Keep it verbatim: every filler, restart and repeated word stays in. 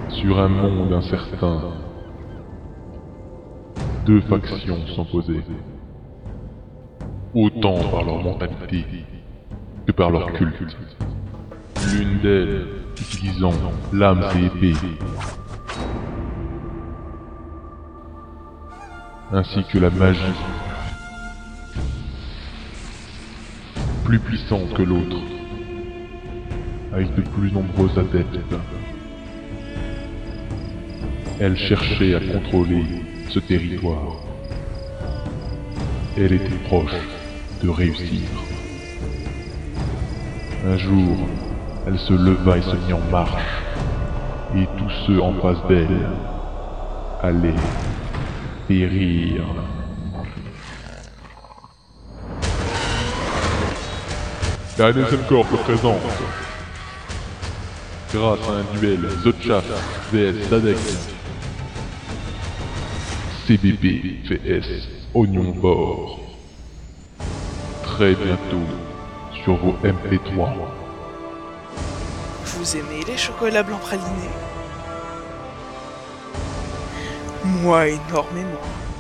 Sur un monde incertain, deux factions s'opposaient, autant par leur mentalité que par leur culte. L'une d'elles utilisant l'âme et épée, ainsi que la magie, plus puissante que l'autre, avec de plus nombreux adeptes. Elle cherchait à contrôler ce territoire. Elle était proche de réussir. Un jour, elle se leva et se mit en marche, et tous ceux en face d'elle allaient périr. La N S M Corp le présente. Grâce à un duel Zotchaf vs Dadex, C B P vs Oignon Bord. Très bientôt sur vos M P trois. Vous aimez les chocolats blancs pralinés? Moi énormément.